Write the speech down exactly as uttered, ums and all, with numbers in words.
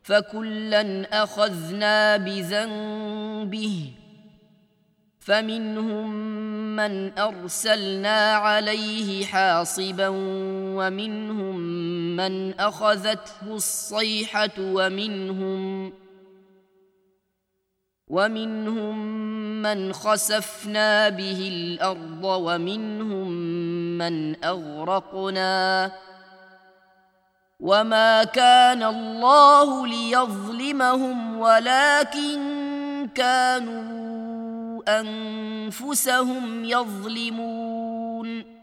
فكلا أخذنا بذنبه فمنهم من أرسلنا عليه حاصبا ومنهم من أخذته الصيحة ومنهم ومنهم من خسفنا به الأرض ومنهم من أغرقنا وما كان الله ليظلمهم ولكن كانوا أنفسهم يظلمون